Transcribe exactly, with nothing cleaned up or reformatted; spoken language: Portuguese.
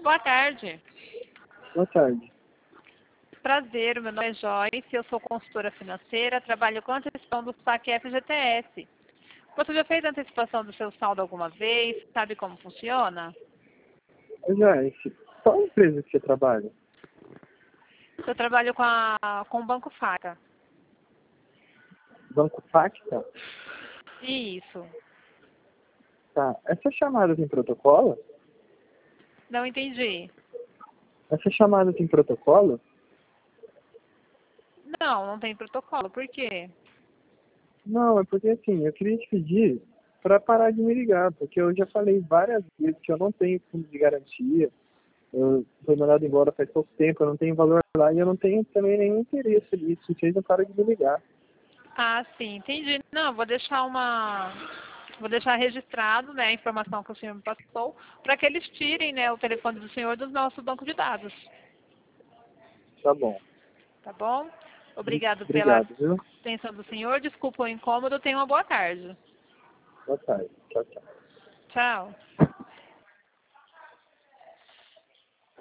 Boa tarde. Boa tarde. Prazer, meu nome é Joyce, eu sou consultora financeira, trabalho com antecipação do saque F G T S. Você já fez a antecipação do seu saldo alguma vez? Sabe como funciona? Joyce, qual empresa que você trabalha? Eu trabalho com, a, com o Banco Faca. Banco Facta? Isso. Tá. Essa chamada tem protocolo? Não entendi. Essa chamada tem protocolo? Não, não tem protocolo. Por quê? Não, é porque assim, eu queria te pedir para parar de me ligar, porque eu já falei várias vezes que eu não tenho fundo de garantia. Eu fui mandado embora faz pouco tempo, eu não tenho valor lá e eu não tenho também nenhum interesse nisso. Vocês não param de me ligar. Ah, sim, entendi. Não, vou deixar uma... Vou deixar registrado, né, a informação que o senhor me passou, para que eles tirem, né, o telefone do senhor dos nossos bancos de dados. Tá bom. Tá bom? Obrigado pela Obrigado, viu? atenção do senhor. Desculpa o incômodo. Tenha uma boa tarde. Boa tarde. Tchau, tchau. Tchau.